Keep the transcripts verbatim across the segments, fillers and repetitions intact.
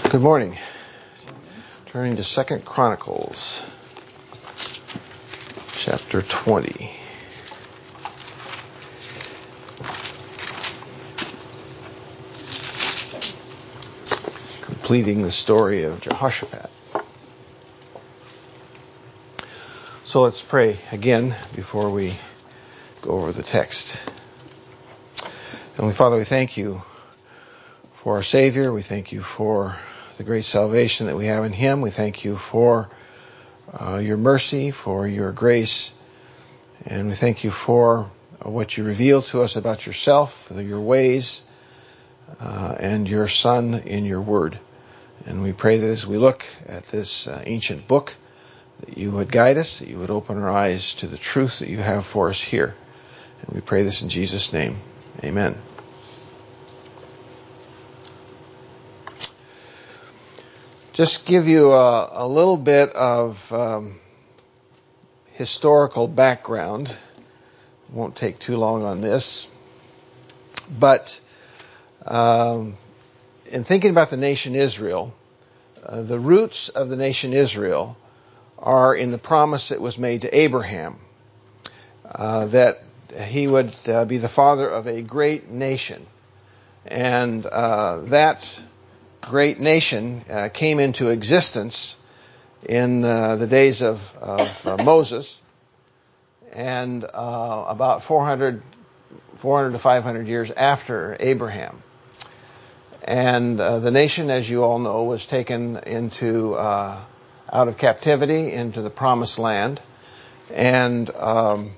Good morning. Turning to Second Chronicles, chapter twenty. Completing the story of Jehoshaphat. So let's pray again before we go over the text. Heavenly Father, we thank you for our Savior. We thank you for the great salvation that we have in Him. We thank you for uh, your mercy, for your grace, and we thank you for uh, what you reveal to us about yourself, for your ways, uh, and your Son in your Word. And we pray that as we look at this uh, ancient book, that you would guide us, that you would open our eyes to the truth that you have for us here. And we pray this in Jesus' name. Amen. Just give you a, a little bit of um, historical background. Won't take too long on this. But um, in thinking about the nation Israel, uh, the roots of the nation Israel are in the promise that was made to Abraham, uh, that he would uh, be the father of a great nation. And uh, that great nation uh, came into existence in uh, the days of, of uh, Moses, and uh, about four hundred, four hundred to five hundred years after Abraham. And uh, the nation, as you all know, was taken into uh, out of captivity into the promised land, and um,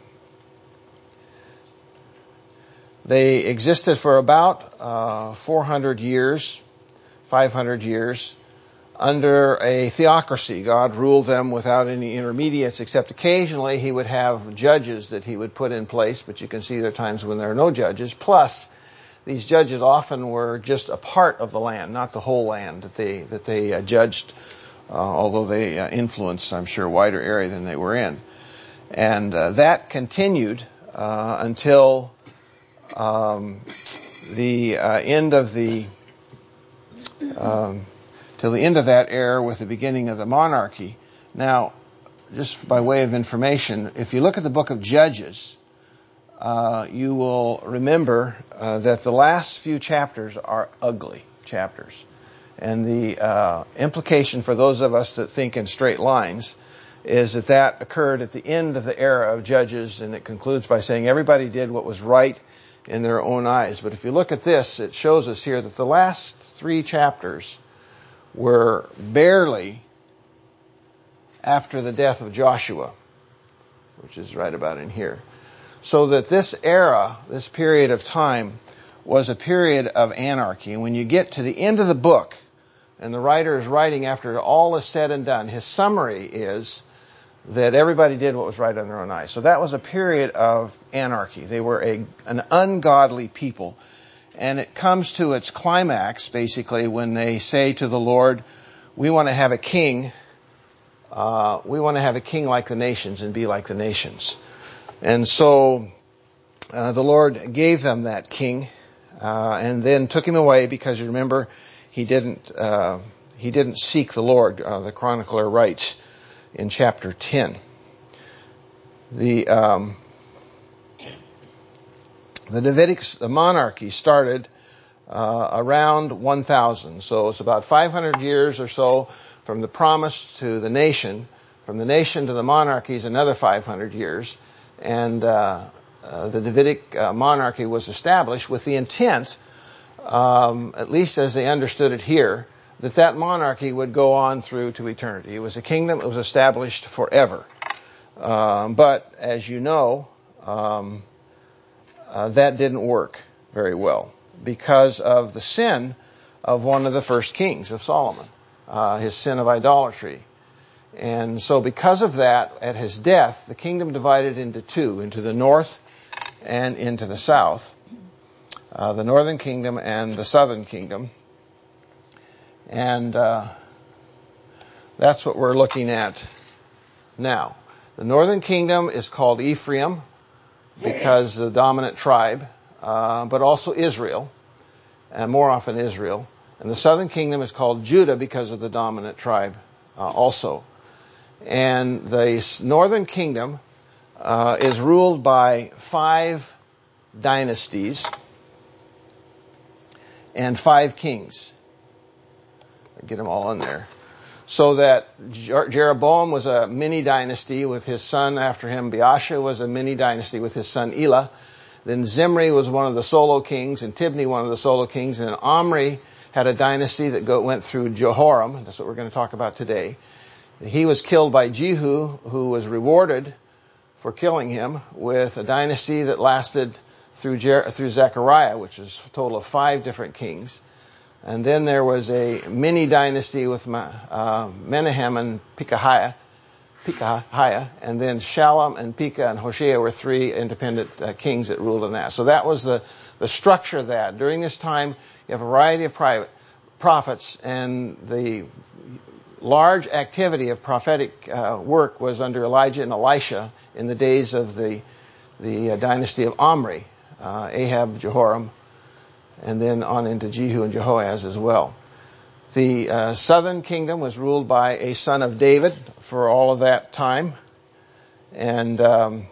they existed for about uh, four hundred years. five hundred years under a theocracy. God ruled them without any intermediates, except occasionally he would have judges that he would put in place, but you can see there are times when there are no judges. Plus, these judges often were just a part of the land, not the whole land that they that they uh, judged, uh, although they uh, influenced, I'm sure, a wider area than they were in. And uh, that continued uh, until um, the uh, end of the Um, till the end of that era with the beginning of the monarchy. Now, just by way of information, if you look at the book of Judges, uh, you will remember uh, that the last few chapters are ugly chapters. And the uh, implication for those of us that think in straight lines is that that occurred at the end of the era of Judges, and it concludes by saying everybody did what was right in their own eyes. But if you look at this, it shows us here that the last three chapters were barely after the death of Joshua, which is right about in here. So that this era, this period of time, was a period of anarchy. And when you get to the end of the book, and the writer is writing after all is said and done, his summary is that everybody did what was right in their own eyes. So that was a period of anarchy. They were a, an ungodly people. And it comes to its climax, basically, when they say to the Lord, we want to have a king. Uh, we want to have a king like the nations and be like the nations. And so uh, the Lord gave them that king, uh, and then took him away because, you remember, he didn't uh, he didn't seek the Lord. Uh, the chronicler writes in chapter ten. The um, the Davidic the monarchy started uh, around one thousand, so it's about five hundred years or so from the promise to the nation. From the nation to the monarchy is another five hundred years, and uh, uh, the Davidic uh, monarchy was established with the intent, um, at least as they understood it here, that that monarchy would go on through to eternity. It was a kingdom that was established forever. Um, but, as you know, um, uh, that didn't work very well because of the sin of one of the first kings, of Solomon, uh, his sin of idolatry. And so because of that, at his death, the kingdom divided into two, into the north and into the south, uh, the northern kingdom and the southern kingdom. And uh, that's what we're looking at now. The northern kingdom is called Ephraim because the dominant tribe, uh, but also Israel, and more often Israel. And the southern kingdom is called Judah because of the dominant tribe uh, also. And the northern kingdom uh, is ruled by five dynasties and five kings. Get them all in there. So that Jeroboam was a mini dynasty with his son after him. Baasha was a mini dynasty with his son Elah. Then Zimri was one of the solo kings, and Tibni one of the solo kings. And Omri had a dynasty that go, went through Jehoram. That's what we're going to talk about today. He was killed by Jehu, who was rewarded for killing him with a dynasty that lasted through Jer- through Zechariah, which is a total of five different kings. And then there was a mini dynasty with uh, Menahem and Pekahiah, Pekahiah, and then Shalom and Pekah and Hoshea were three independent uh, kings that ruled in that. So that was the, the structure of that. During this time, you have a variety of private prophets, and the large activity of prophetic uh, work was under Elijah and Elisha in the days of the the uh, dynasty of Omri, uh, Ahab, Jehoram, and then on into Jehu and Jehoaz as well. The uh, southern kingdom was ruled by a son of David for all of that time. And um,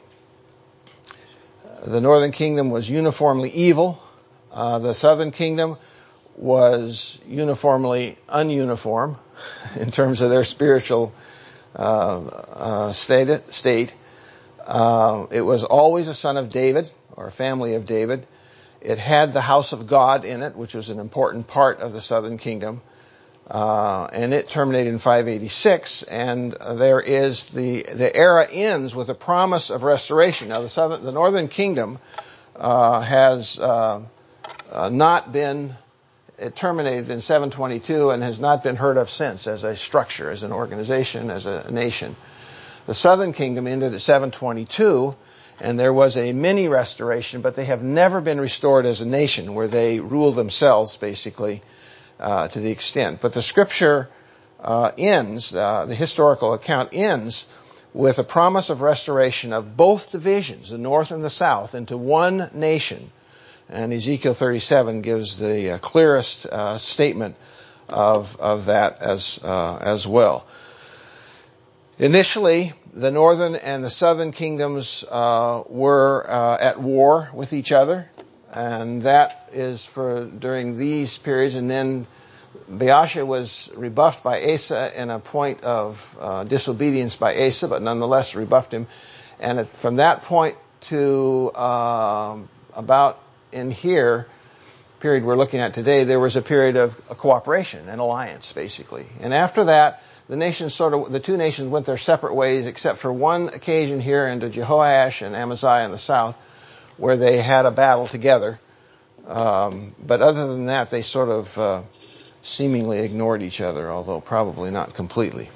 the northern kingdom was uniformly evil. Uh, the southern kingdom was uniformly ununiform in terms of their spiritual uh, uh, state. state. Uh, it was always a son of David, or a family of David. It had the house of God in it, which was an important part of the southern kingdom. Uh, and it terminated in five eighty-six, and there is the, the era ends with a promise of restoration. Now the southern, the northern kingdom, uh, has, uh, uh, not been, it terminated in seven twenty-two and has not been heard of since as a structure, as an organization, as a nation. The southern kingdom ended at seven twenty-two, and there was a mini restoration, but they have never been restored as a nation where they rule themselves, basically, uh, to the extent. But the scripture uh, ends, uh, the historical account ends with a promise of restoration of both divisions, the north and the south, into one nation. And Ezekiel thirty-seven gives the uh, clearest uh, statement of of that as uh, as well. Initially, the northern and the southern kingdoms uh, were uh, at war with each other, and that is for during these periods. And then Baasha was rebuffed by Asa in a point of uh, disobedience by Asa, but nonetheless rebuffed him. And from that point to uh, about in here, period we're looking at today, there was a period of a cooperation, an alliance, basically. And after that, the nations sort of, the two nations went their separate ways, except for one occasion here into Jehoash and Amaziah in the south, where they had a battle together. Um, but other than that, they sort of uh, seemingly ignored each other, although probably not completely.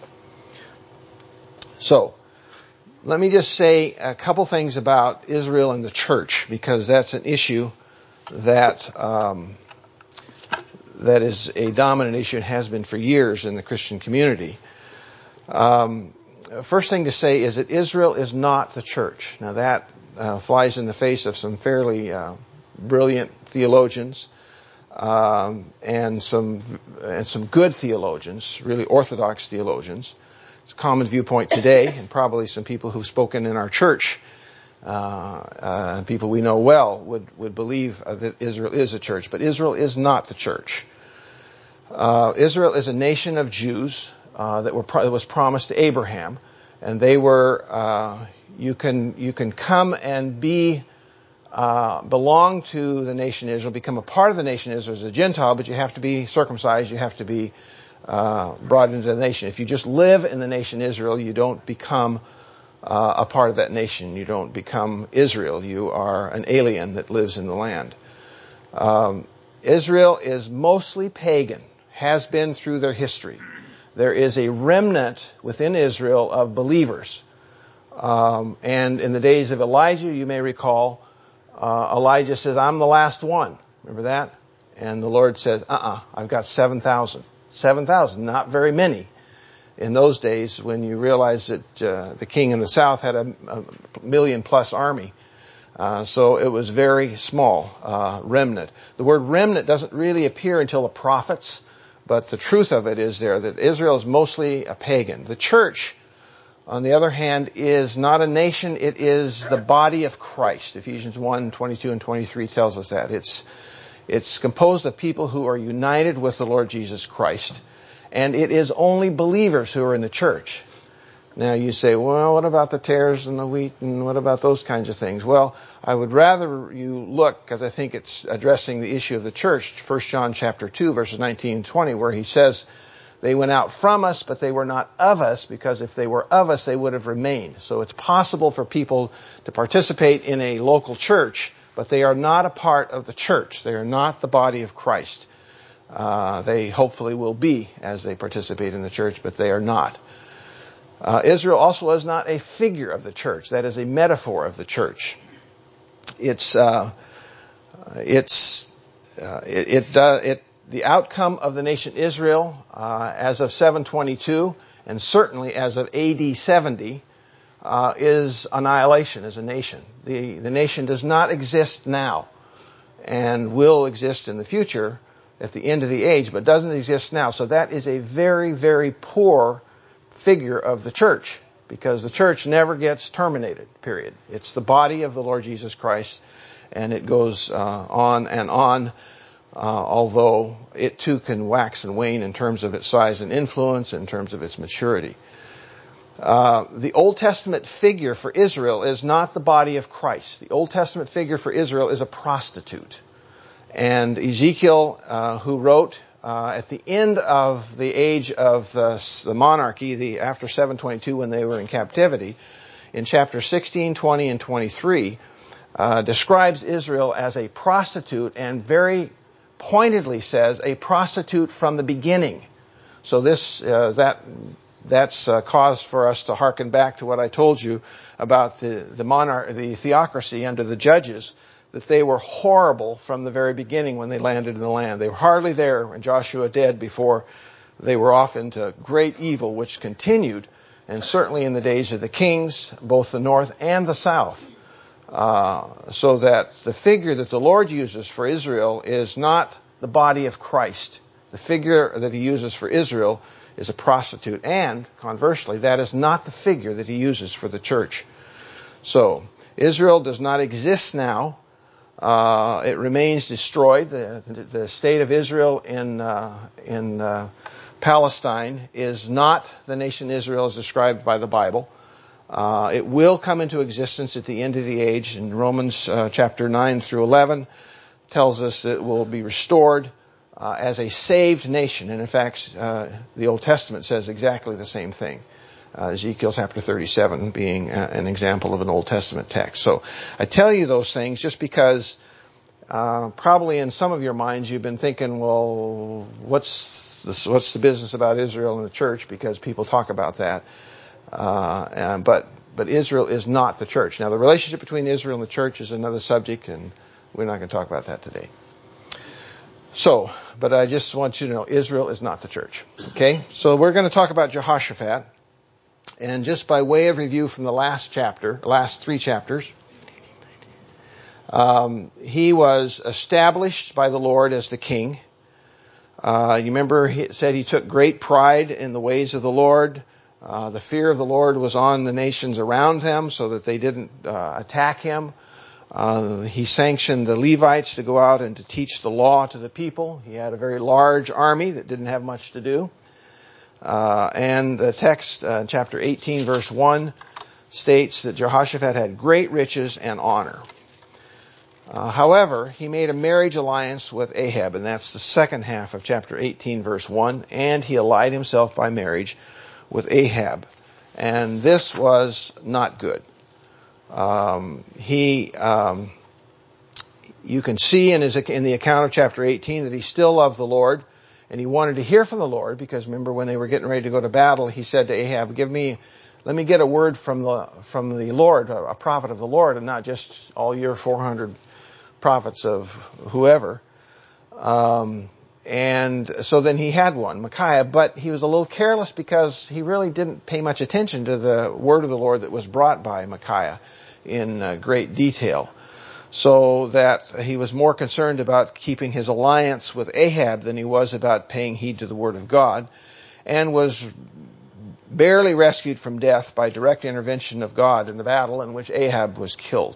So, let me just say a couple things about Israel and the church, because that's an issue that um, that is a dominant issue and has been for years in the Christian community. Um, first thing to say is that Israel is not the church. Now that uh, flies in the face of some fairly uh, brilliant theologians um, and some and some good theologians, really orthodox theologians. It's a common viewpoint today, and probably some people who've spoken in our church, uh, uh, people we know well, would, would believe uh, that Israel is a church. But Israel is not the church. Uh, Israel is a nation of Jews uh, that were that was promised to Abraham, and they were. Uh, you can you can come and be uh, belong to the nation Israel, become a part of the nation Israel as a Gentile, but you have to be circumcised. You have to be uh, brought into the nation. If you just live in the nation Israel, you don't become uh, a part of that nation. You don't become Israel. You are an alien that lives in the land. Um, Israel is mostly pagan. Has been through their history. There is a remnant within Israel of believers. Um, and in the days of Elijah, you may recall, uh, Elijah says, I'm the last one. Remember that? And the Lord says, uh-uh, I've got seven thousand. seven thousand, not very many. In those days, when you realize that uh, the king in the south had a, a million plus army. Uh, so it was very small, uh, remnant. The word remnant doesn't really appear until the prophets. But the truth of it is there that Israel is mostly a pagan. The church, on the other hand, is not a nation. It is the body of Christ. Ephesians one, twenty-two and twenty-three tells us that. It's, it's composed of people who are united with the Lord Jesus Christ. And it is only believers who are in the church. Now you say, well, what about the tares and the wheat and what about those kinds of things? Well, I would rather you look, because I think it's addressing the issue of the church, First John chapter two, verses nineteen and twenty, where he says, they went out from us, but they were not of us, because if they were of us, they would have remained. So it's possible for people to participate in a local church, but they are not a part of the church. They are not the body of Christ. Uh, they hopefully will be as they participate in the church, but they are not. Uh, Israel also is not a figure of the church. That is a metaphor of the church. It's, uh, it's, uh, it, it, uh, it, the outcome of the nation Israel, uh, as of seven twenty-two, and certainly as of A D seventy, uh, is annihilation as a nation. The, the nation does not exist now and will exist in the future at the end of the age, but doesn't exist now. So that is a very, very poor figure of the church, because the church never gets terminated, period. It's the body of the Lord Jesus Christ, and it goes uh, on and on, uh, although it too can wax and wane in terms of its size and influence, in terms of its maturity. Uh, the Old Testament figure for Israel is not the body of Christ. The Old Testament figure for Israel is a prostitute. And Ezekiel, uh, who wrote Uh, at the end of the age of the, the monarchy, the after seven twenty-two, when they were in captivity, in chapter sixteen, twenty, and twenty-three, uh, describes Israel as a prostitute, and very pointedly says a prostitute from the beginning. So this uh, that that's uh, cause for us to hearken back to what I told you about the the monarch, the theocracy under the judges, that they were horrible from the very beginning when they landed in the land. They were hardly there when Joshua dead before they were off into great evil, which continued, and certainly in the days of the kings, both the north and the south. Uh, so that the figure that the Lord uses for Israel is not the body of Christ. The figure that he uses for Israel is a prostitute, and conversely, that is not the figure that he uses for the church. So, Israel does not exist now. Uh, it remains destroyed. The, the state of Israel in uh, in uh, Palestine is not the nation Israel as described by the Bible. Uh, it will come into existence at the end of the age. In Romans uh, chapter nine through eleven tells us that it will be restored uh, as a saved nation. And in fact, uh, the Old Testament says exactly the same thing. Uh, Ezekiel chapter thirty-seven being uh, an example of an Old Testament text. So I tell you those things just because uh, probably in some of your minds you've been thinking, well, what's this, what's the business about Israel and the church? Because people talk about that. Uh, and, but but Israel is not the church. Now the relationship between Israel and the church is another subject, and we're not going to talk about that today. So, but I just want you to know Israel is not the church. Okay? So we're going to talk about Jehoshaphat. And just by way of review from the last chapter, last three chapters, um, he was established by the Lord as the king. Uh, you remember he said he took great pride in the ways of the Lord. Uh, the fear of the Lord was on the nations around him so that they didn't uh, attack him. Uh, he sanctioned the Levites to go out and to teach the law to the people. He had a very large army that didn't have much to do. Uh, and the text, uh, chapter eighteen, verse one, states that Jehoshaphat had great riches and honor. Uh, however, he made a marriage alliance with Ahab, and that's the second half of chapter eighteen, verse one, and he allied himself by marriage with Ahab. And this was not good. Um, he, um, you can see in his, in the account of chapter eighteen that he still loved the Lord. And he wanted to hear from the Lord, because remember when they were getting ready to go to battle, he said to Ahab, "Give me, let me get a word from the from the Lord, a prophet of the Lord, and not just all your four hundred prophets of whoever." Um, and so then he had one, Micaiah, but he was a little careless because he really didn't pay much attention to the word of the Lord that was brought by Micaiah in uh, great detail. so that he was more concerned about keeping his alliance with Ahab than he was about paying heed to the word of God, and was barely rescued from death by direct intervention of God in the battle in which Ahab was killed.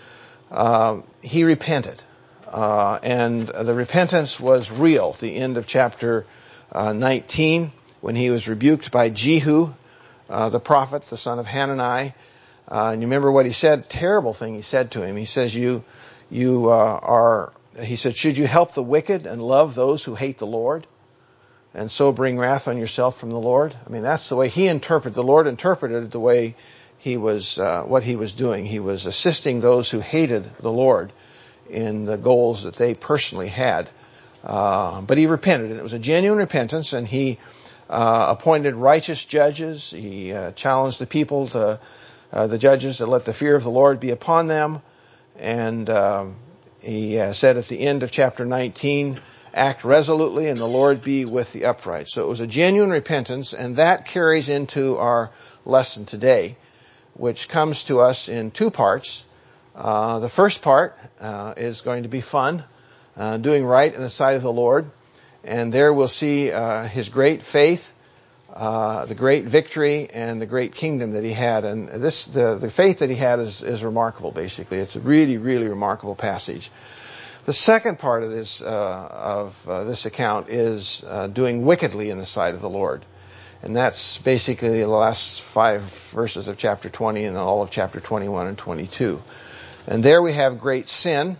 Uh, he repented, uh, and the repentance was real. At the end of chapter uh, nineteen, when he was rebuked by Jehu, uh, the prophet, the son of Hanani, uh, and you remember what he said? Terrible thing he said to him. He says, "You, you uh, are." He said, "Should you help the wicked and love those who hate the Lord, and so bring wrath on yourself from the Lord?" I mean, that's the way he interpreted. The Lord interpreted it the way he was, uh, what he was doing. He was assisting those who hated the Lord in the goals that they personally had. Uh, but he repented, and it was a genuine repentance, and he uh, appointed righteous judges. He uh, challenged the people to, uh, the judges, to let the fear of the Lord be upon them. And uh, he uh, said at the end of chapter nineteen, "Act resolutely, and the Lord be with the upright." So it was a genuine repentance, and that carries into our lesson today, which comes to us in two parts. Uh, the first part uh, is going to be fun, uh, doing right in the sight of the Lord. And there we'll see uh, his great faith, uh, the great victory, and the great kingdom that he had. And this, the, the faith that he had is, is remarkable, basically. It's a really, really remarkable passage. The second part of this, uh, of uh, this account is uh, doing wickedly in the sight of the Lord. And that's basically the last five verses of chapter twenty and all of chapter twenty-one and twenty-two. And there we have great sin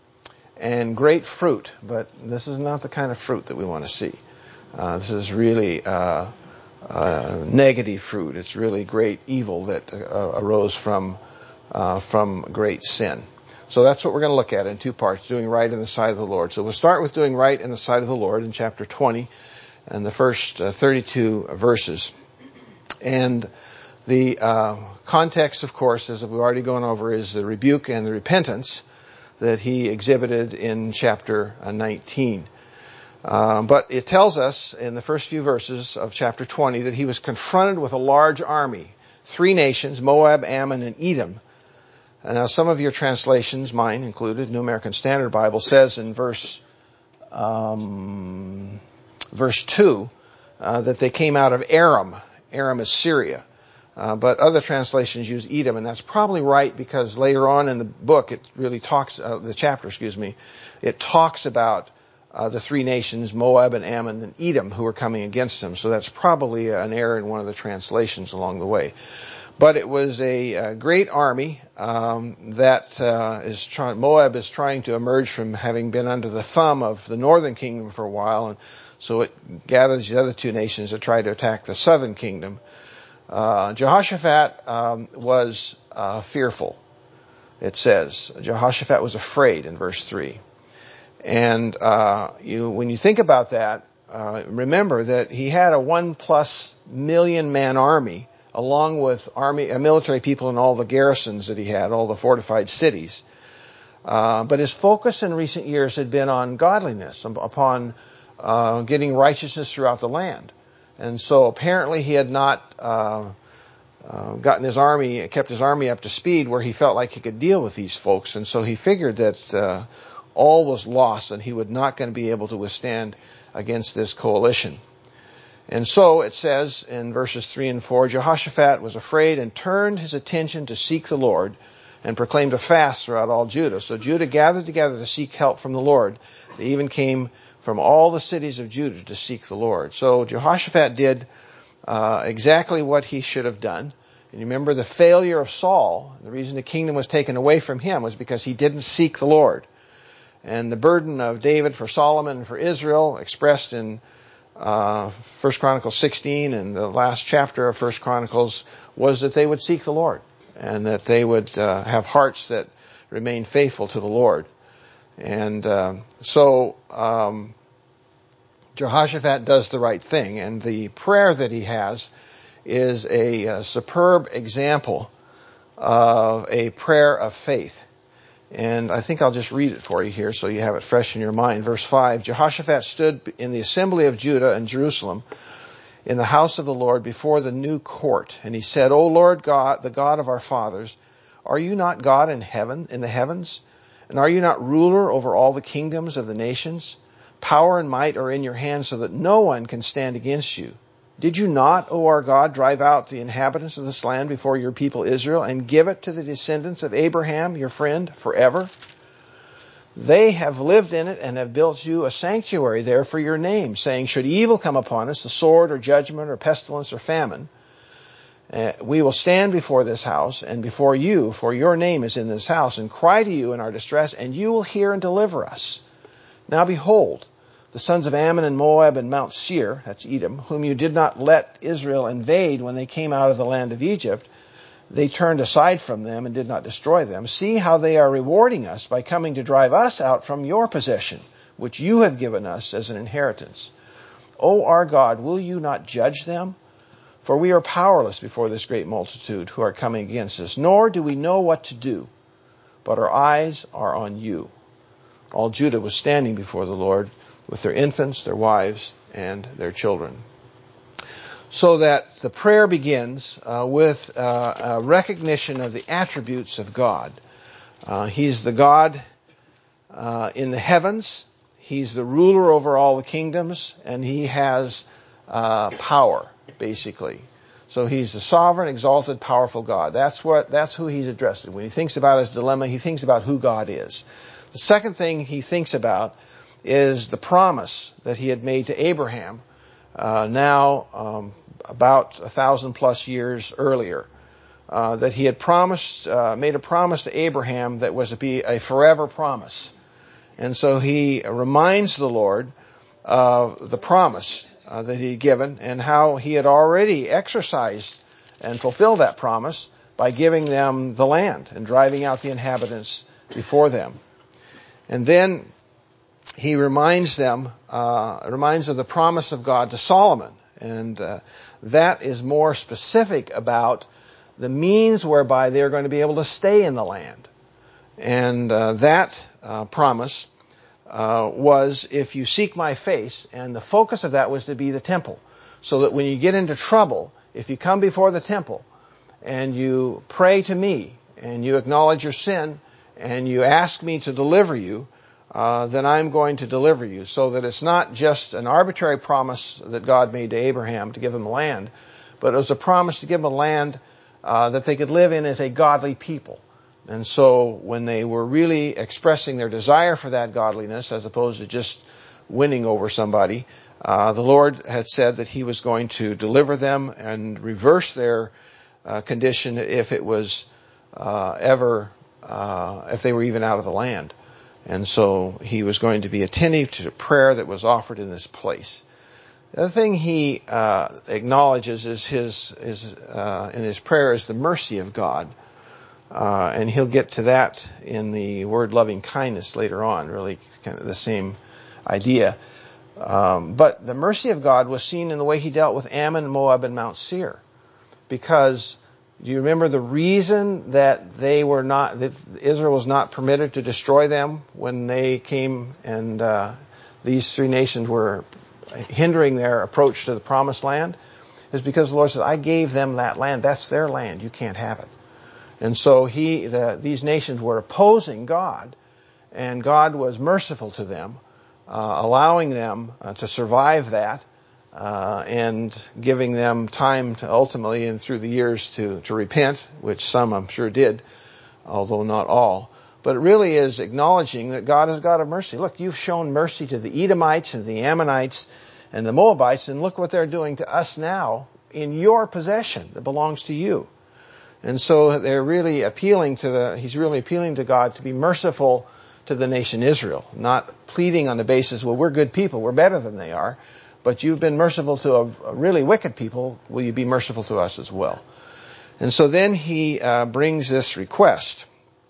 and great fruit. But this is not the kind of fruit that we want to see. Uh, this is really uh, uh, negative fruit. It's really great evil that uh, arose from uh, from great sin. So that's what we're going to look at in two parts, doing right in the sight of the Lord. So we'll start with doing right in the sight of the Lord in chapter twenty. And the first uh, thirty-two verses. And the uh, context, of course, as we've already gone over, is the rebuke and the repentance that he exhibited in chapter uh, nineteen. Uh, but it tells us in the first few verses of chapter twenty that he was confronted with a large army, three nations, Moab, Ammon, and Edom. And now some of your translations, mine included, New American Standard Bible, says in verse... Um, Verse two, uh, that they came out of Aram. Aram is Syria. Uh, but other translations use Edom, and that's probably right because later on in the book, it really talks, uh, the chapter, excuse me, it talks about uh, the three nations, Moab and Ammon and Edom, who were coming against them. So that's probably an error in one of the translations along the way. But it was a, a great army um, that uh, is trying. Moab is trying to emerge from having been under the thumb of the northern kingdom for a while, and so it gathers the other two nations to try to attack the southern kingdom. Uh, Jehoshaphat um, was uh, fearful. It says Jehoshaphat was afraid in verse three, and uh, you when you think about that, uh, remember that he had a one plus million man army, along with army, uh, military people in all the garrisons that he had, all the fortified cities. Uh, but his focus in recent years had been on godliness, upon uh, getting righteousness throughout the land. And so apparently he had not uh, uh, gotten his army, kept his army up to speed where he felt like he could deal with these folks. And so he figured that uh, all was lost and he was not going to be able to withstand against this coalition. And so it says in verses three and four, Jehoshaphat was afraid and turned his attention to seek the Lord and proclaimed a fast throughout all Judah. So Judah gathered together to seek help from the Lord. They even came from all the cities of Judah to seek the Lord. So Jehoshaphat did uh, exactly what he should have done. And you remember the failure of Saul, the reason the kingdom was taken away from him was because he didn't seek the Lord. And the burden of David for Solomon and for Israel, expressed in Uh, First Chronicles sixteen and the last chapter of First Chronicles, was that they would seek the Lord and that they would uh, have hearts that remain faithful to the Lord. And uh, so um, Jehoshaphat does the right thing, and the prayer that he has is a, a superb example of a prayer of faith. And I think I'll just read it for you here so you have it fresh in your mind. Verse five, Jehoshaphat stood in the assembly of Judah and Jerusalem in the house of the Lord before the new court. And he said, O Lord God, the God of our fathers, are you not God in heaven, in the heavens? And are you not ruler over all the kingdoms of the nations? Power and might are in your hands so that no one can stand against you. Did you not, O our God, drive out the inhabitants of this land before your people Israel and give it to the descendants of Abraham, your friend, forever? They have lived in it and have built you a sanctuary there for your name, saying, should evil come upon us, the sword or judgment or pestilence or famine, uh, we will stand before this house and before you, for your name is in this house, and cry to you in our distress, and you will hear and deliver us. Now behold, the sons of Ammon and Moab and Mount Seir, that's Edom, whom you did not let Israel invade when they came out of the land of Egypt, they turned aside from them and did not destroy them. See how they are rewarding us by coming to drive us out from your possession, which you have given us as an inheritance. O our God, will you not judge them? For we are powerless before this great multitude who are coming against us, nor do we know what to do, but our eyes are on you. All Judah was standing before the Lord with their infants, their wives, and their children. So that the prayer begins uh, with uh, a recognition of the attributes of God. Uh, he's the God uh, in the heavens. He's the ruler over all the kingdoms, and he has uh, power, basically. So he's the sovereign, exalted, powerful God. That's what. That's who he's addressing. When he thinks about his dilemma, he thinks about who God is. The second thing he thinks about is the promise that he had made to Abraham. Uh, now, um, about a thousand plus years earlier, uh, that he had promised, uh, made a promise to Abraham that was to be a forever promise. And so he reminds the Lord of the promise uh, that he had given and how he had already exercised and fulfilled that promise by giving them the land and driving out the inhabitants before them. And then he reminds them, uh, reminds of the promise of God to Solomon. And uh, that is more specific about the means whereby they're going to be able to stay in the land. And uh, that uh, promise uh, was, if you seek my face, and the focus of that was to be the temple. So that when you get into trouble, if you come before the temple and you pray to me and you acknowledge your sin and you ask me to deliver you, Uh, then I'm going to deliver you, so that it's not just an arbitrary promise that God made to Abraham to give him land, but it was a promise to give him a land uh, that they could live in as a godly people. And so when they were really expressing their desire for that godliness, as opposed to just winning over somebody, uh, the Lord had said that he was going to deliver them and reverse their uh, condition if it was uh, ever, uh, if they were even out of the land. And so he was going to be attentive to the prayer that was offered in this place. The other thing he uh, acknowledges is his, his uh, in his prayer is the mercy of God. Uh, and he'll get to that in the word loving kindness later on, really kind of the same idea. Um, but the mercy of God was seen in the way he dealt with Ammon, Moab, and Mount Seir. Because do you remember the reason that they were not, that Israel was not permitted to destroy them when they came and uh, these three nations were hindering their approach to the promised land? Is because the Lord said, I gave them that land. That's their land. You can't have it. And so he, the, these nations were opposing God, and God was merciful to them, uh, allowing them uh, to survive that. Uh, and giving them time to ultimately and through the years to, to repent, which some I'm sure did, although not all. But it really is acknowledging that God is God of mercy. Look, you've shown mercy to the Edomites and the Ammonites and the Moabites, and look what they're doing to us now in your possession that belongs to you. And so they're really appealing to the, he's really appealing to God to be merciful to the nation Israel, not pleading on the basis, well, we're good people, we're better than they are. But you've been merciful to a, a really wicked people. Will you be merciful to us as well? And so then he uh, brings this request.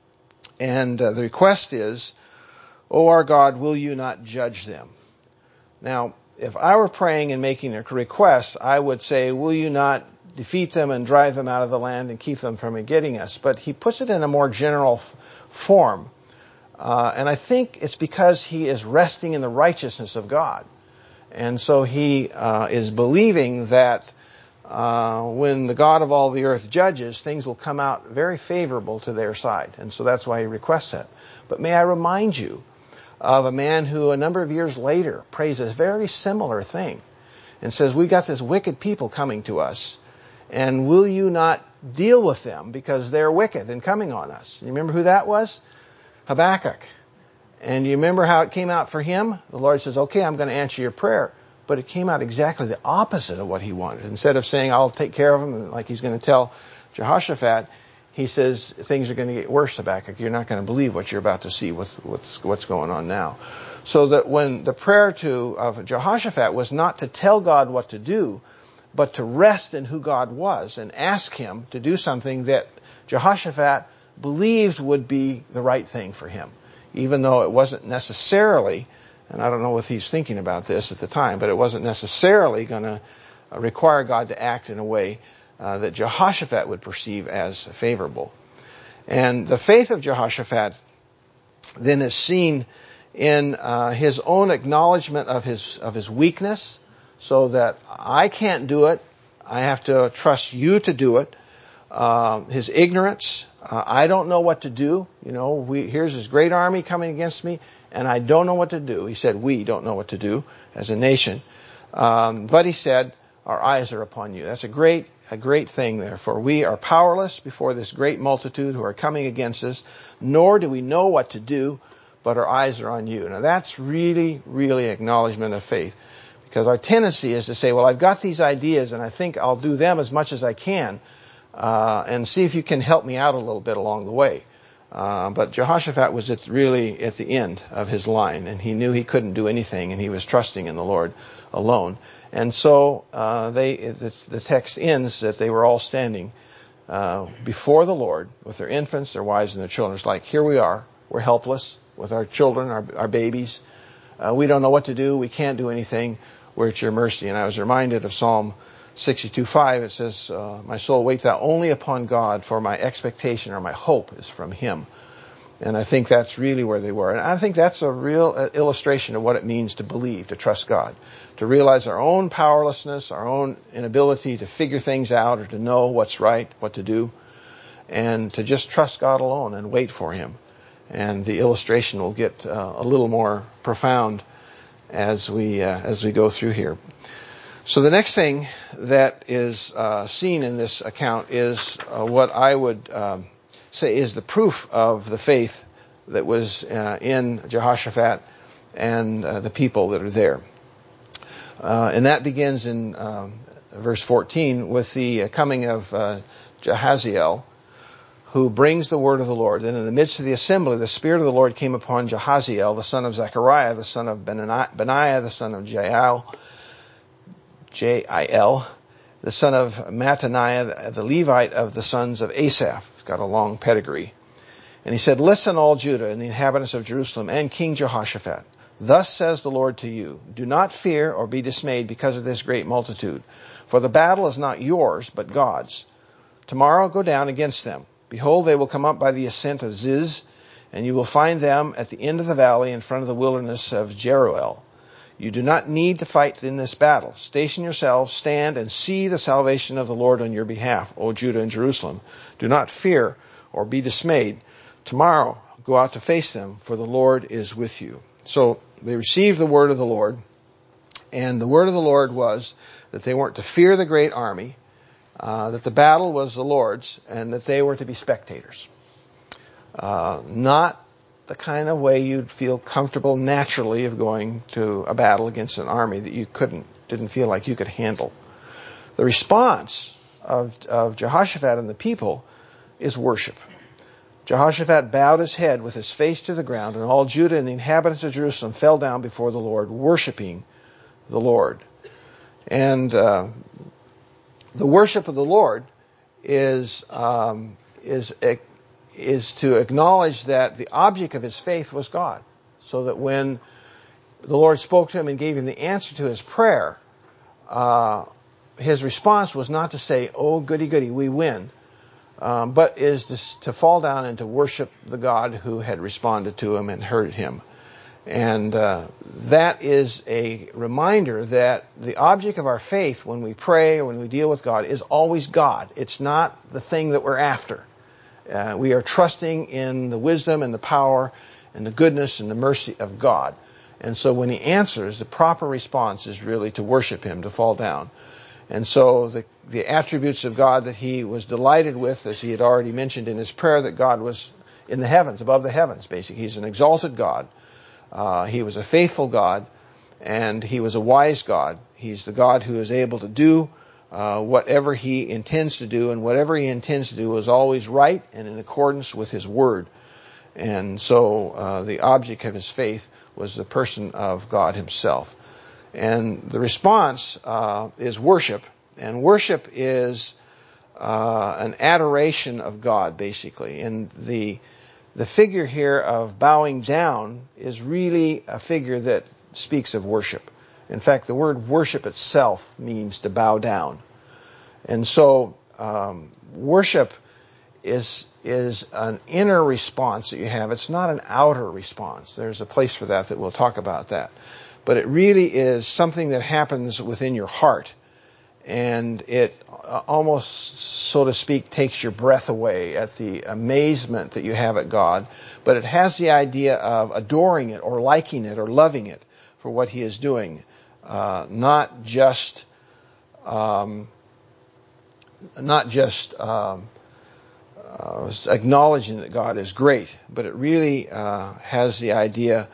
And uh, the request is, O our God, will you not judge them? Now, if I were praying and making a request, I would say, will you not defeat them and drive them out of the land and keep them from getting us? But he puts it in a more general f- form. Uh, and I think it's because he is resting in the righteousness of God. And so he uh, is believing that uh, when the God of all the earth judges, things will come out very favorable to their side. And so that's why he requests that. But may I remind you of a man who a number of years later prays a very similar thing and says, we got this wicked people coming to us, and will you not deal with them because they're wicked and coming on us? You remember who that was? Habakkuk. And you remember how it came out for him? The Lord says, okay, I'm going to answer your prayer. But it came out exactly the opposite of what he wanted. Instead of saying, I'll take care of him, like he's going to tell Jehoshaphat, he says, things are going to get worse, Habakkuk. You're not going to believe what you're about to see with what's, what's going on now. So that when the prayer to of Jehoshaphat was not to tell God what to do, but to rest in who God was and ask him to do something that Jehoshaphat believed would be the right thing for him, even though it wasn't necessarily, and I don't know if he's thinking about this at the time, but it wasn't necessarily going to require God to act in a way uh, that Jehoshaphat would perceive as favorable. And the faith of Jehoshaphat then is seen in uh, his own acknowledgement of his of his weakness, so that I can't do it. I have to trust you to do it. Uh, his ignorance. Uh, I don't know what to do. You know, we, here's this great army coming against me, and I don't know what to do. He said, we don't know what to do as a nation. Um, but he said, our eyes are upon you. That's a great, a great thing there. For we are powerless before this great multitude who are coming against us, nor do we know what to do, but our eyes are on you. Now that's really, really acknowledgement of faith. Because our tendency is to say, well, I've got these ideas and I think I'll do them as much as I can, uh, and see if you can help me out a little bit along the way. Uh, but Jehoshaphat was at really at the end of his line, and he knew he couldn't do anything, and he was trusting in the Lord alone. And so uh, they, the, the text ends that they were all standing uh, before the Lord with their infants, their wives, and their children. It's like, here we are. We're helpless with our children, our, our babies. Uh, we don't know what to do. We can't do anything. We're at your mercy. And I was reminded of Psalm sixty-two five. It says, uh, my soul, wait thou only upon God, for my expectation or my hope is from him. And I think that's really where they were. And I think that's a real illustration of what it means to believe, to trust God, to realize our own powerlessness, our own inability to figure things out or to know what's right, what to do, and to just trust God alone and wait for him. And the illustration will get uh, a little more profound as we uh, as we go through here. So the next thing that is uh, seen in this account is uh, what I would um, say is the proof of the faith that was uh, in Jehoshaphat and uh, the people that are there. Uh, and that begins in um, verse fourteen with the coming of uh, Jahaziel, who brings the word of the Lord. And in the midst of the assembly, the Spirit of the Lord came upon Jahaziel, the son of Zechariah, the son of Benaiah, the son of Jael, J I L, the son of Mattaniah, the Levite of the sons of Asaph. He's got a long pedigree. And he said, listen, all Judah and the inhabitants of Jerusalem and King Jehoshaphat. Thus says the Lord to you, do not fear or be dismayed because of this great multitude. For the battle is not yours, but God's. Tomorrow go down against them. Behold, they will come up by the ascent of Ziz, and you will find them at the end of the valley in front of the wilderness of Jeruel. You do not need to fight in this battle. Station yourselves, stand, and see the salvation of the Lord on your behalf, O Judah and Jerusalem. Do not fear or be dismayed. Tomorrow go out to face them, for the Lord is with you. So they received the word of the Lord, and the word of the Lord was that they weren't to fear the great army, uh, that the battle was the Lord's, and that they were to be spectators. Uh, not the kind of way you'd feel comfortable naturally of going to a battle against an army that you couldn't, didn't feel like you could handle. The response of, of Jehoshaphat and the people is worship. Jehoshaphat bowed his head with his face to the ground, and all Judah and the inhabitants of Jerusalem fell down before the Lord, worshiping the Lord. And uh, the worship of the Lord is um, is is to acknowledge that the object of his faith was God, so that when the Lord spoke to him and gave him the answer to his prayer, uh, his response was not to say, "Oh, goody goody, we win." Um, but is to, to fall down and to worship the God who had responded to him and heard him. And uh, that is a reminder that the object of our faith when we pray or when we deal with God is always God. It's not the thing that we're after. Uh, we are trusting in the wisdom and the power and the goodness and the mercy of God. And so when he answers, the proper response is really to worship him, to fall down. And so the, the attributes of God that he was delighted with, as he had already mentioned in his prayer, that God was in the heavens, above the heavens, basically. He's an exalted God. Uh, he was a faithful God, and he was a wise God. He's the God who is able to do uh, whatever he intends to do, and whatever he intends to do is always right and in accordance with his word. And so uh, the object of his faith was the person of God himself. And the response uh, is worship. And worship is uh, an adoration of God, basically. And the the figure here of bowing down is really a figure that speaks of worship. In fact, the word worship itself means to bow down. And so um, worship is is an inner response that you have. It's not an outer response. There's a place for that that we'll talk about that. But it really is something that happens within your heart. And it uh, almost, so to speak, takes your breath away at the amazement that you have at God. But it has the idea of adoring it or liking it or loving it for what he is doing. Uh, not just, um, not just, um, Uh, acknowledging that God is great, but it really uh, has the idea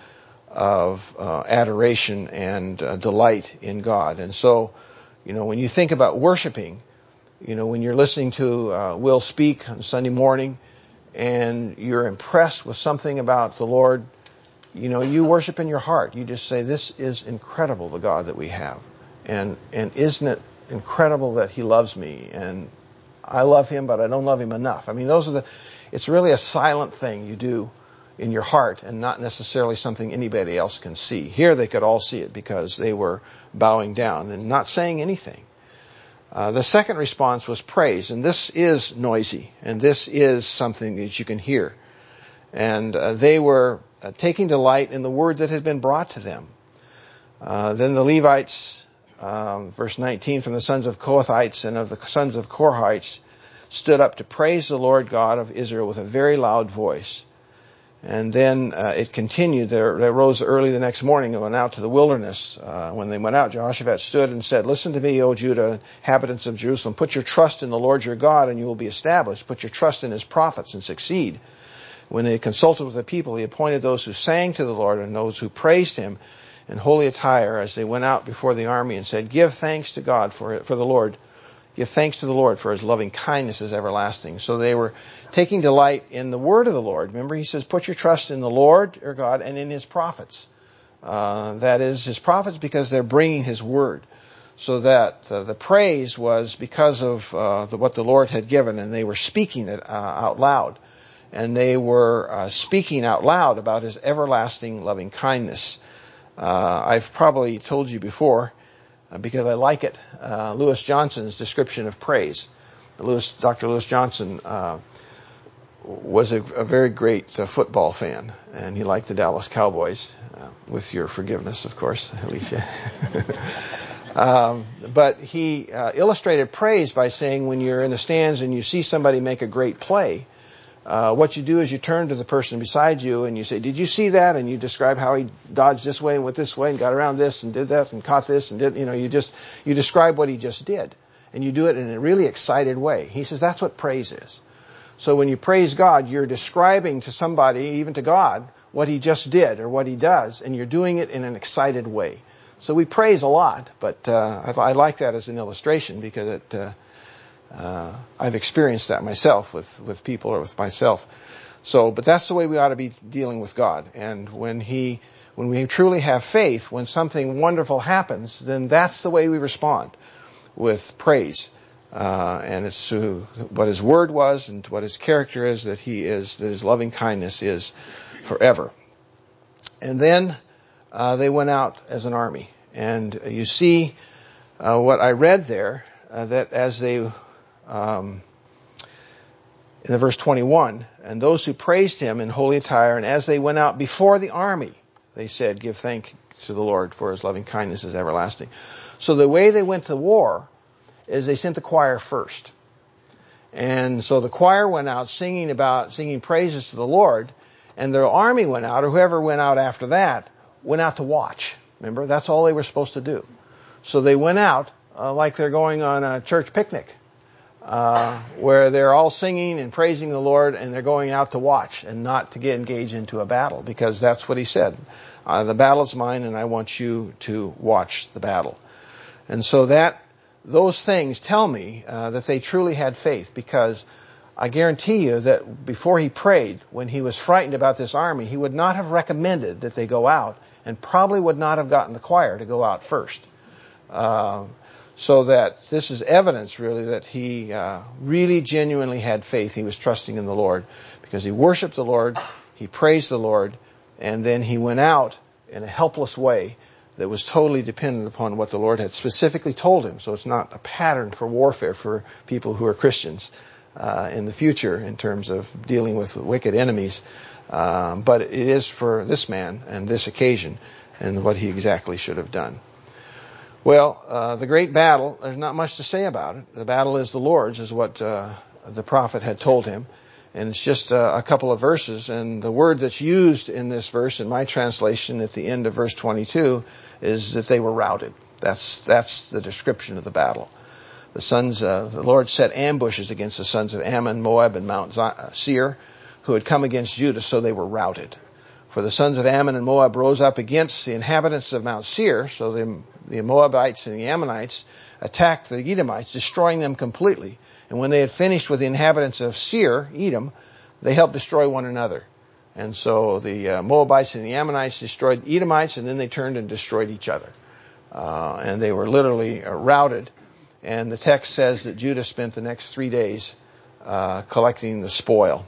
of uh, adoration and uh, delight in God. And so, you know, when you think about worshiping, you know, when you're listening to uh, Will speak on Sunday morning and you're impressed with something about the Lord, you know, you worship in your heart. You just say, this is incredible, the God that we have. And, and isn't it incredible that he loves me? And I love him, but I don't love him enough. I mean, those are the, it's really a silent thing you do in your heart and not necessarily something anybody else can see. Here they could all see it because they were bowing down and not saying anything. Uh, the second response was praise, and this is noisy, and this is something that you can hear. And uh, they were uh, taking delight in the word that had been brought to them. Uh, then the Levites, Um, verse nineteen, from the sons of Kohathites and of the sons of Korhites stood up to praise the Lord God of Israel with a very loud voice. And then uh, it continued. They, they rose early the next morning and went out to the wilderness. Uh, when they went out, Jehoshaphat stood and said, listen to me, O Judah, inhabitants of Jerusalem. Put your trust in the Lord your God and you will be established. Put your trust in his prophets and succeed. When they consulted with the people, he appointed those who sang to the Lord and those who praised him in holy attire as they went out before the army and said, give thanks to God for for the Lord. Give thanks to the Lord for his loving kindness is everlasting. So they were taking delight in the word of the Lord. Remember, he says, put your trust in the Lord, your God, and in his prophets. Uh, that is, his prophets, because they're bringing his word. So that uh, the praise was because of uh, the, what the Lord had given, and they were speaking it uh, out loud. And they were uh, speaking out loud about his everlasting loving kindness. Uh, I've probably told you before, uh, because I like it, uh, Lewis Johnson's description of praise. Lewis, Doctor Lewis Johnson uh, was a, a very great uh, football fan, and he liked the Dallas Cowboys, uh, with your forgiveness, of course, Alicia. um, but he uh, illustrated praise by saying when you're in the stands and you see somebody make a great play, Uh, what you do is you turn to the person beside you and you say, did you see that? And you describe how he dodged this way and went this way and got around this and did that and caught this and did, you know, you just, you describe what he just did. And you do it in a really excited way. He says that's what praise is. So when you praise God, you're describing to somebody, even to God, what he just did or what he does, and you're doing it in an excited way. So we praise a lot, but uh, I, I like that as an illustration because it, uh, Uh, I've experienced that myself with, with people or with myself. So, but that's the way we ought to be dealing with God. And when he, when we truly have faith, when something wonderful happens, then that's the way we respond, with praise. Uh, and it's to what his word was and to what his character is, that he is, that his loving kindness is forever. And then, uh, they went out as an army. And you see, uh, what I read there, uh, that as they, Um, in the verse twenty-one, and those who praised him in holy attire, and as they went out before the army, they said, give thanks to the Lord for his loving kindness is everlasting. So the way they went to war is they sent the choir first. And so the choir went out singing about, singing praises to the Lord, And the army went out, or whoever went out after that, went out to watch. Remember, that's all they were supposed to do. So they went out uh, like they're going on a church picnic, uh, where they're all singing and praising the Lord, and they're going out to watch and not to get engaged into a battle, because that's what he said. Uh, the battle is mine, and I want you to watch the battle. And so that those things tell me uh, that they truly had faith, because I guarantee you that before he prayed, when he was frightened about this army, he would not have recommended that they go out, and probably would not have gotten the choir to go out first. Uh, so that this is evidence, really, that he uh, really genuinely had faith. He was trusting in the Lord, because he worshiped the Lord, he praised the Lord, and then he went out in a helpless way that was totally dependent upon what the Lord had specifically told him. So it's not a pattern for warfare for people who are Christians uh, in the future in terms of dealing with wicked enemies. Um, but it is for this man and this occasion and what he exactly should have done. Well, uh, the great battle, there's not much to say about it. The battle is the Lord's, is what uh, the prophet had told him. And it's just uh, a couple of verses. And the word that's used in this verse, in my translation at the end of verse twenty-two, is that they were routed. That's that's the description of the battle. The sons, uh, the Lord set ambushes against the sons of Ammon, Moab, and Mount Seir, who had come against Judah, so they were routed. For the sons of Ammon and Moab rose up against the inhabitants of Mount Seir, so the, the Moabites and the Ammonites attacked the Edomites, destroying them completely. And when they had finished with the inhabitants of Seir, Edom, they helped destroy one another. And so the uh, Moabites and the Ammonites destroyed Edomites, and then they turned and destroyed each other. Uh, and they were literally uh, routed. And the text says that Judah spent the next three days uh, collecting the spoil.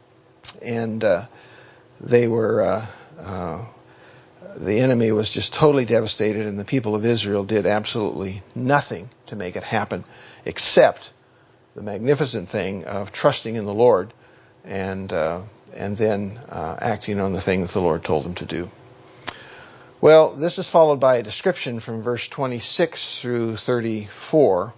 And uh, they were, uh, uh, the enemy was just totally devastated, and the people of Israel did absolutely nothing to make it happen, except the magnificent thing of trusting in the Lord and uh, and then uh, acting on the things the Lord told them to do. Well, this is followed by a description from verse twenty-six through thirty-four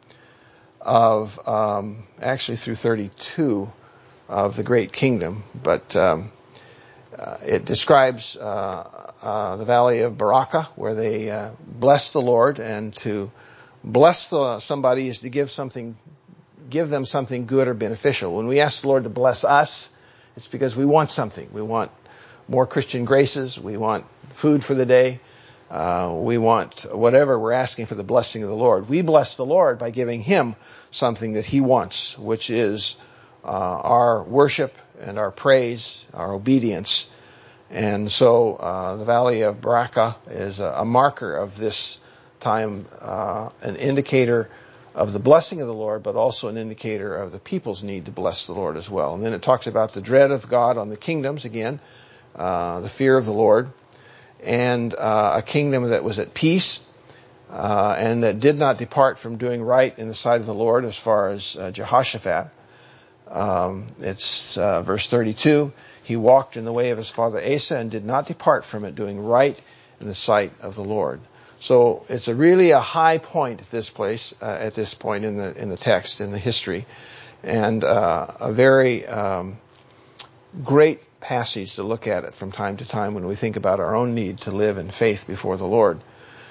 of, um, actually through thirty-two of the great kingdom, but um, uh, it describes uh, uh, the valley of Baraka, where they uh, bless the Lord, and to bless the, somebody is to give something give them something good or beneficial. When we ask the Lord to bless us, it's because we want something. We want more Christian graces. We want food for the day. Uh, we want whatever we're asking for the blessing of the Lord. We bless the Lord by giving him something that he wants, which is uh, our worship and our praise, our obedience. And so uh, the Valley of Baraka is a, a marker of this time, uh, an indicator of the blessing of the Lord, but also an indicator of the people's need to bless the Lord as well. And then it talks about the dread of God on the kingdoms, again, uh, the fear of the Lord, and uh, a kingdom that was at peace uh, and that did not depart from doing right in the sight of the Lord, as far as uh, Jehoshaphat. Um, it's uh, verse thirty-two, he walked in the way of his father Asa and did not depart from it, doing right in the sight of the Lord. So it's a really a high point at this place, uh, at this point in the in the text, in the history, and uh, a very um, great passage to look at it from time to time when we think about our own need to live in faith before the Lord.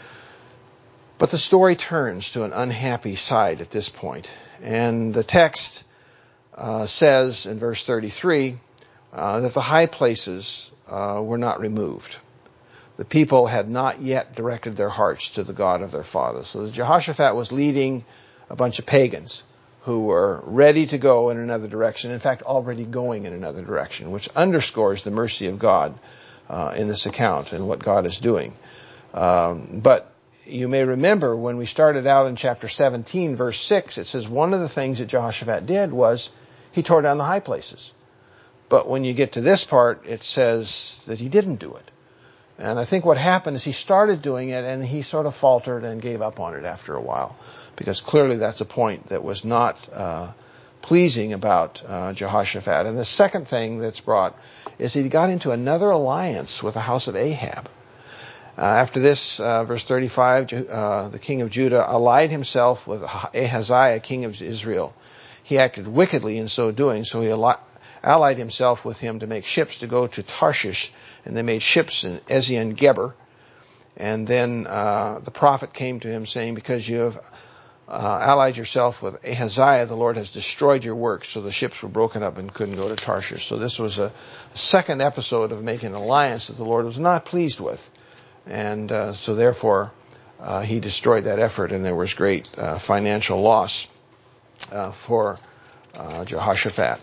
But the story turns to an unhappy side at this point, and the text uh, says in verse thirty-three uh, that the high places uh, were not removed. The people had not yet directed their hearts to the God of their fathers. So Jehoshaphat was leading a bunch of pagans who were ready to go in another direction, in fact, already going in another direction, which underscores the mercy of God uh, in this account and what God is doing. Um, but you may remember when we started out in chapter seventeen, verse six, it says one of the things that Jehoshaphat did was he tore down the high places. But when you get to this part, it says that he didn't do it. And I think what happened is he started doing it and he sort of faltered and gave up on it after a while, because clearly that's a point that was not uh, pleasing about uh, Jehoshaphat. And the second thing that's brought is he got into another alliance with the house of Ahab. Uh, after this, uh, verse thirty-five, uh, the king of Judah allied himself with Ahaziah, king of Israel. He acted wickedly in so doing, so he allied allied himself with him to make ships to go to Tarshish, and they made ships in Ezion Geber. And then uh, the prophet came to him saying, because you have uh, allied yourself with Ahaziah, the Lord has destroyed your works. So the ships were broken up and couldn't go to Tarshish. So this was a second episode of making an alliance that the Lord was not pleased with. And uh, so therefore, uh, he destroyed that effort, and there was great uh, financial loss uh, for uh, Jehoshaphat.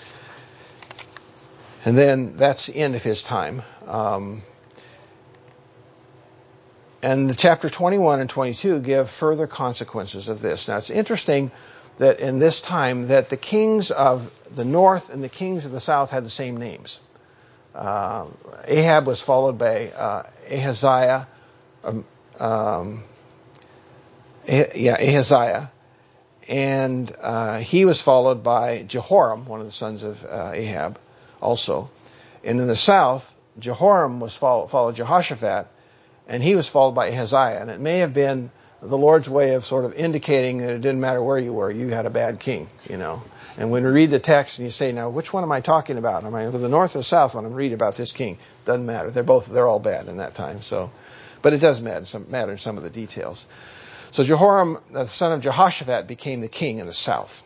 And then that's the end of his time. Um, and the chapter twenty-one and twenty-two give further consequences of this. Now it's interesting that in this time that the kings of the north and the kings of the south had the same names. Uh, Ahab was followed by uh, Ahaziah, um, um, ah- yeah, Ahaziah, and uh, he was followed by Jehoram, one of the sons of uh, Ahab, also. And in the south, Jehoram was follow, followed Jehoshaphat, and he was followed by Ahaziah. And it may have been the Lord's way of sort of indicating that it didn't matter where you were, you had a bad king, you know. And when we read the text and you say, now, which one am I talking about? Am I to the north or the south when I'm reading about this king? Doesn't matter. They're both, they're all bad in that time. So, but it does matter, some, matter in some of the details. So Jehoram, the son of Jehoshaphat, became the king in the south.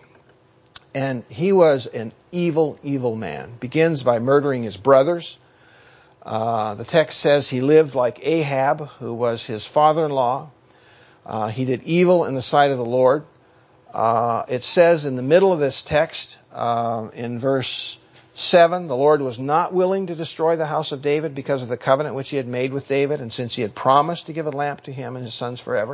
And he was an evil, evil man. Begins by murdering his brothers. Uh, the text says he lived like Ahab, who was his father-in-law. Uh, he did evil in the sight of the Lord. Uh, it says in the middle of this text, uh, in verse seven, the Lord was not willing to destroy the house of David because of the covenant which he had made with David, and since he had promised to give a lamp to him and his sons forever.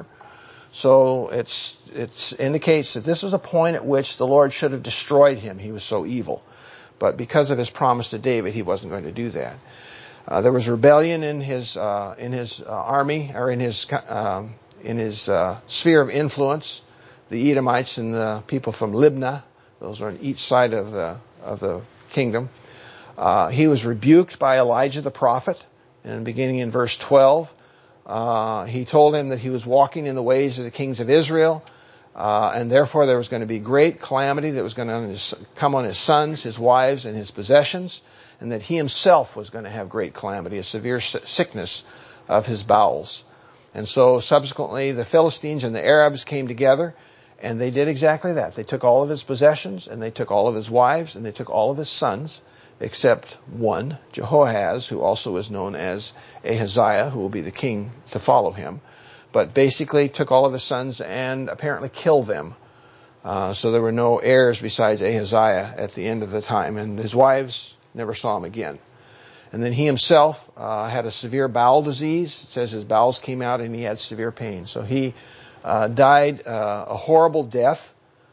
So it's it indicates that this was a point at which the Lord should have destroyed him. He was so evil. But because of his promise to David, he wasn't going to do that. Uh, there was rebellion in his uh, in his uh, army, or in his um, in his uh, sphere of influence. The Edomites and the people from Libnah, those are on each side of the of the kingdom. Uh, he was rebuked by Elijah the prophet, and beginning in verse twelve, uh, he told him that he was walking in the ways of the kings of Israel, uh, and therefore there was going to be great calamity that was going to come on his sons, his wives, and his possessions, and that he himself was going to have great calamity, a severe sickness of his bowels. And so subsequently the Philistines and the Arabs came together, and they did exactly that. They took all of his possessions, and they took all of his wives, and they took all of his sons, except one, Jehoahaz, who also is known as Ahaziah, who will be the king to follow him. But basically took all of his sons and apparently killed them. Uh, so there were no heirs besides Ahaziah at the end of the time, and his wives never saw him again. And then he himself uh, had a severe bowel disease. It says his bowels came out and he had severe pain. So he uh, died uh, a horrible death,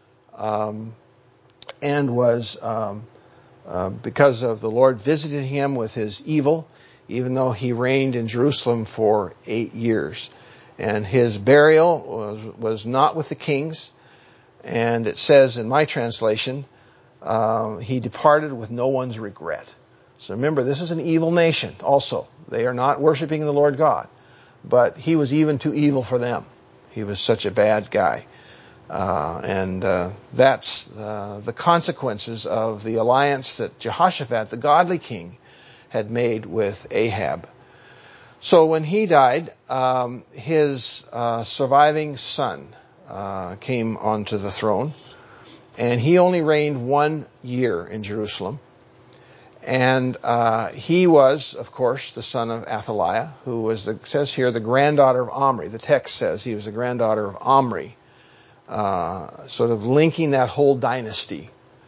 um, and was, um, uh, because of the Lord visited him with his evil, even though he reigned in Jerusalem for eight years. And his burial was, was not with the kings. And it says in my translation, uh, he departed with no one's regret. So remember, this is an evil nation also. They are not worshiping the Lord God. But he was even too evil for them. He was such a bad guy. Uh, and uh, that's uh, the consequences of the alliance that Jehoshaphat, the godly king, had made with Ahab. So when he died, um, his uh, surviving son uh, came onto the throne. And he only reigned one year in Jerusalem. And uh, he was, of course, the son of Athaliah, who was, the, says here, the granddaughter of Omri. The text says he was the granddaughter of Omri, uh, sort of linking that whole dynasty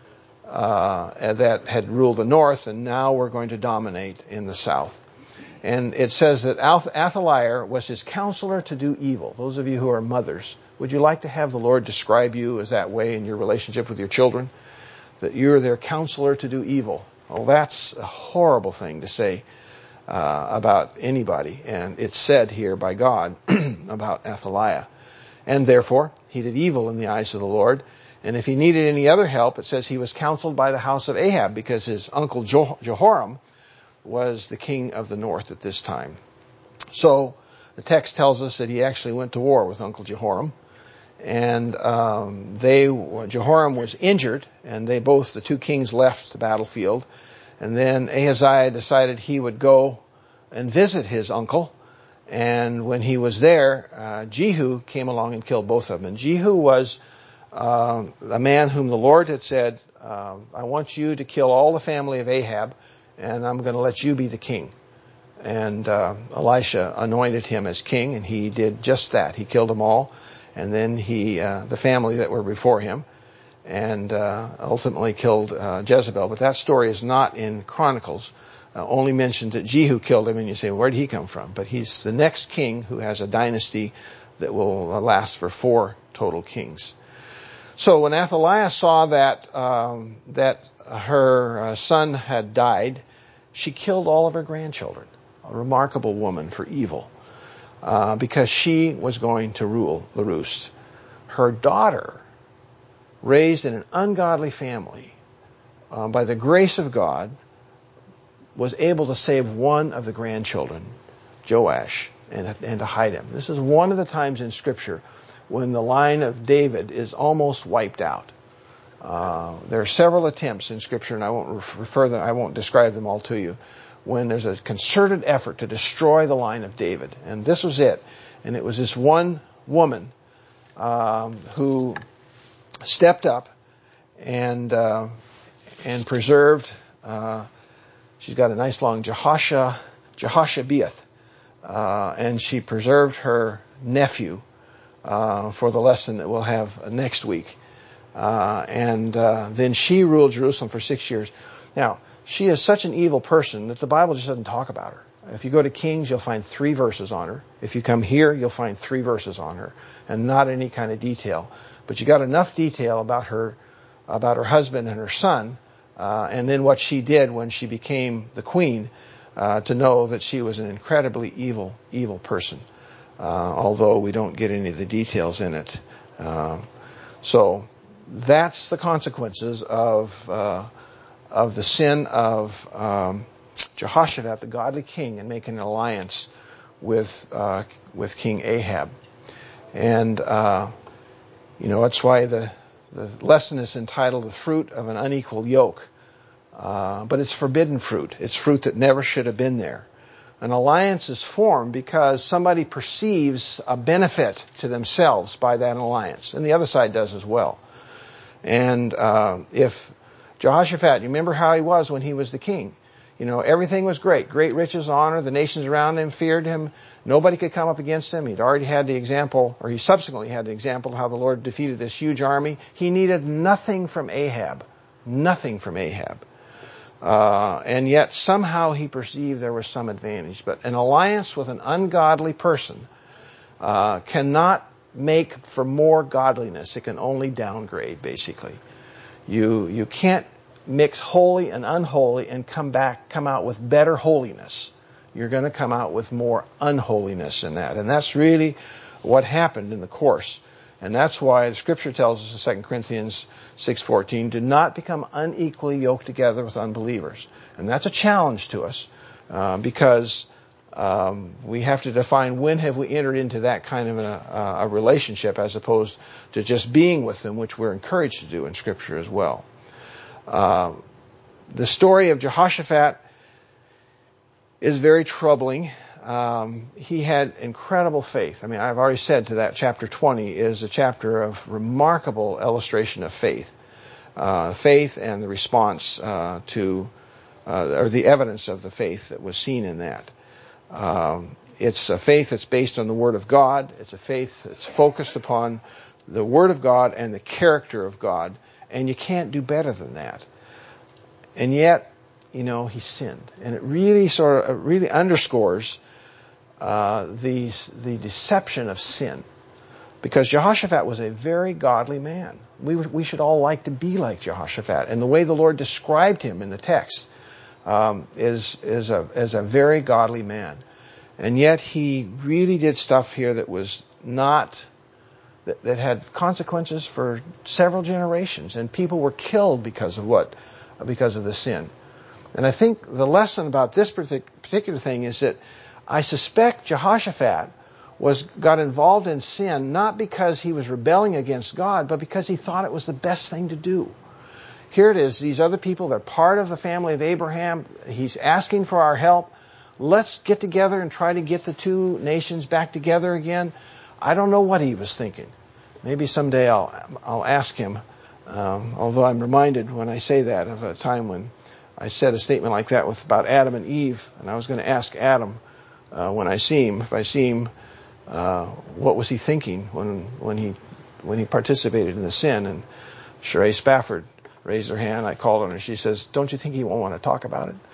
uh, that had ruled the north, and now we're going to dominate in the south. And it says that Athaliah was his counselor to do evil. Those of you who are mothers, would you like to have the Lord describe you as that way in your relationship with your children? That you're their counselor to do evil. Well, that's a horrible thing to say uh, about anybody. And it's said here by God about Athaliah. And therefore, he did evil in the eyes of the Lord. And if he needed any other help, it says he was counseled by the house of Ahab, because his uncle Jehoram was the king of the north at this time. So the text tells us that he actually went to war with Uncle Jehoram. And um, they Jehoram was injured, and they both, the two kings, left the battlefield. And then Ahaziah decided he would go and visit his uncle. And when he was there, uh, Jehu came along and killed both of them. And Jehu was uh, a man whom the Lord had said, uh, I want you to kill all the family of Ahab, and I'm going to let you be the king. And uh, Elisha anointed him as king, and he did just that. He killed them all, and then he, uh, the family that were before him, and uh, ultimately killed uh, Jezebel. But that story is not in Chronicles. Uh, only mentions that Jehu killed him, and you say, where did he come from? But he's the next king who has a dynasty that will uh, last for four total kings. So when Athaliah saw that um, that her uh, son had died, she killed all of her grandchildren. A remarkable woman for evil, uh, because she was going to rule the roost. Her daughter, raised in an ungodly family, uh, by the grace of God, was able to save one of the grandchildren, Joash, and, and to hide him. This is one of the times in Scripture when the line of David is almost wiped out. Uh, there are several attempts in Scripture, and I won't refer them, I won't describe them all to you, when there's a concerted effort to destroy the line of David. And this was it. And it was this one woman um, who stepped up and uh, and preserved. Uh, she's got a nice long Jehosha, Jehoshabeath, uh, and she preserved her nephew uh, for the lesson that we'll have next week. Uh, and uh, then she ruled Jerusalem for six years. Now, she is such an evil person that the Bible just doesn't talk about her. If you go to Kings, you'll find three verses on her. If you come here, you'll find three verses on her, and not any kind of detail. But you got enough detail about her, about her husband and her son, uh, and then what she did when she became the queen, uh, to know that she was an incredibly evil, evil person. Uh, although we don't get any of the details in it. Uh, so that's the consequences of. Uh, of the sin of um, Jehoshaphat, the godly king, and making an alliance with uh, with King Ahab. And, uh, you know, that's why the, the lesson is entitled The Fruit of an Unequal Yoke. Uh, but it's forbidden fruit. It's fruit that never should have been there. An alliance is formed because somebody perceives a benefit to themselves by that alliance. And the other side does as well. And uh, if Jehoshaphat, you remember how he was when he was the king. You know, everything was great. Great riches, honor. The nations around him feared him. Nobody could come up against him. He'd already had the example, or he subsequently had the example of how the Lord defeated this huge army. He needed nothing from Ahab. Nothing from Ahab. Uh, and yet somehow he perceived there was some advantage. But an alliance with an ungodly person uh, cannot make for more godliness. It can only downgrade, basically. You you can't mix holy and unholy and come back come out with better holiness. You're going to come out with more unholiness in that. And that's really what happened in the course. And that's why the Scripture tells us in Second Corinthians six fourteen, do not become unequally yoked together with unbelievers. And that's a challenge to us uh, because um, we have to define when have we entered into that kind of a, a relationship as opposed to just being with them, which we're encouraged to do in Scripture as well. Uh, the story of Jehoshaphat is very troubling. Um, he had incredible faith. I mean, I've already said to that chapter twenty is a chapter of remarkable illustration of faith. Uh, faith and the response uh, to, uh, or the evidence of the faith that was seen in that. Um, it's a faith that's based on the Word of God. It's a faith that's focused upon the Word of God and the character of God. And you can't do better than that. And yet, you know, he sinned. And it really sort of, it really underscores uh, the, the deception of sin. Because Jehoshaphat was a very godly man. We, we should all like to be like Jehoshaphat. And the way the Lord described him in the text um, is, is, a, is a very godly man. And yet he really did stuff here that was not, that, that had consequences for several generations. And people were killed because of what? Because of the sin. And I think the lesson about this particular thing is that I suspect Jehoshaphat was got involved in sin not because he was rebelling against God, but because he thought it was the best thing to do. Here it is, these other people, they're part of the family of Abraham. He's asking for our help. Let's get together and try to get the two nations back together again. I don't know what he was thinking. Maybe someday I'll I'll ask him. Um, although I'm reminded when I say that of a time when I said a statement like that with about Adam and Eve, and I was going to ask Adam uh, when I see him, if I see him, uh, what was he thinking when when he when he participated in the sin? And Sheree Spafford raised her hand. I called on her. She says, "Don't you think he won't want to talk about it?"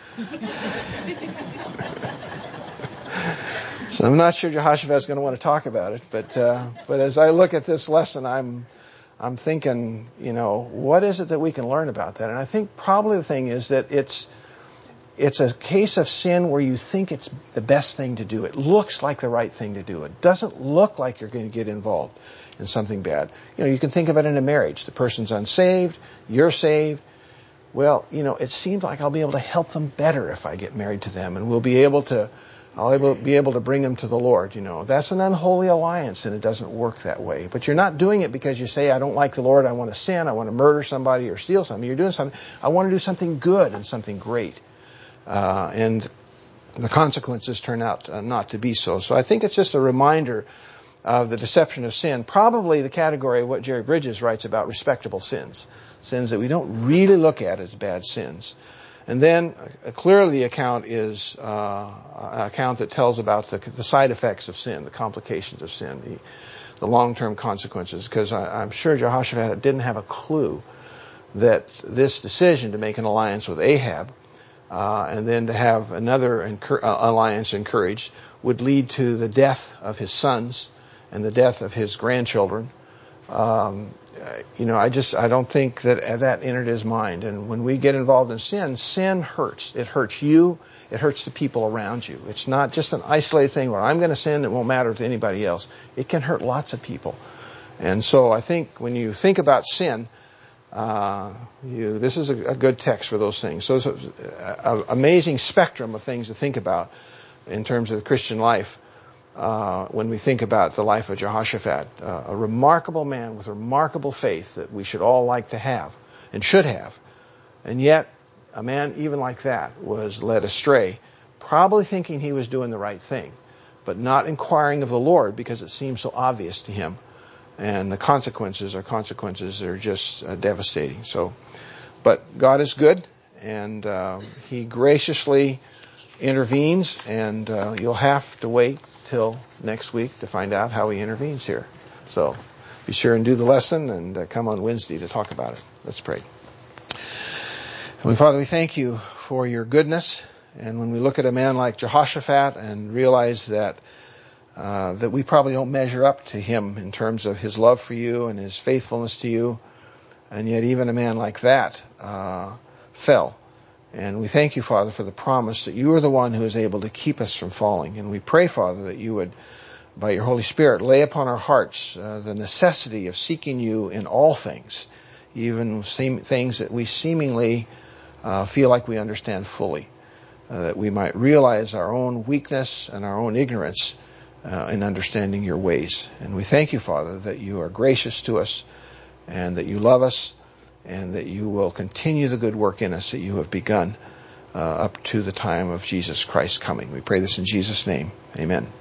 So I'm not sure Jehoshaphat's going to want to talk about it, but uh, but as I look at this lesson, I'm I'm thinking, you know, what is it that we can learn about that? And I think probably the thing is that it's it's a case of sin where you think it's the best thing to do. It looks like the right thing to do. It doesn't look like you're going to get involved in something bad. You know, you can think of it in a marriage. The person's unsaved, you're saved. Well, you know, it seems like I'll be able to help them better if I get married to them, and we'll be able to, I'll able, be able to bring them to the Lord. You know, that's an unholy alliance, and it doesn't work that way. But you're not doing it because you say, I don't like the Lord, I want to sin, I want to murder somebody or steal something. You're doing something, I want to do something good and something great. Uh, and the consequences turn out uh, not to be so. So I think it's just a reminder of the deception of sin, probably the category of what Jerry Bridges writes about respectable sins, sins that we don't really look at as bad sins. And then uh, clearly the account is uh, an account that tells about the, the side effects of sin, the complications of sin, the, the long-term consequences, because I'm sure Jehoshaphat didn't have a clue that this decision to make an alliance with Ahab uh, and then to have another incur- uh, alliance encouraged would lead to the death of his sons and the death of his grandchildren. Um, you know, I just, I don't think that that entered his mind. And when we get involved in sin, sin hurts. It hurts you. It hurts the people around you. It's not just an isolated thing where I'm going to sin, it won't matter to anybody else. It can hurt lots of people. And so I think when you think about sin, uh, you, this is a, a good text for those things. So it's an amazing spectrum of things to think about in terms of the Christian life. Uh, when we think about the life of Jehoshaphat, uh, a remarkable man with remarkable faith that we should all like to have and should have. And yet, a man even like that was led astray, probably thinking he was doing the right thing, but not inquiring of the Lord because it seemed so obvious to him. And the consequences are consequences that are just uh, devastating. So, but God is good, and uh, He graciously intervenes, and uh, you'll have to wait till next week to find out how he intervenes here. So be sure and do the lesson and uh, come on Wednesday to talk about it. Let's pray. Heavenly Father, we thank you for your goodness. And when we look at a man like Jehoshaphat and realize that uh, that we probably don't measure up to him in terms of his love for you and his faithfulness to you, and yet even a man like that uh, fell. And we thank you, Father, for the promise that you are the one who is able to keep us from falling. And we pray, Father, that you would, by your Holy Spirit, lay upon our hearts uh, the necessity of seeking you in all things, even seem, things that we seemingly uh, feel like we understand fully, uh, that we might realize our own weakness and our own ignorance uh, in understanding your ways. And we thank you, Father, that you are gracious to us and that you love us, and that you will continue the good work in us that you have begun uh, up to the time of Jesus Christ coming. We pray this in Jesus' name. Amen.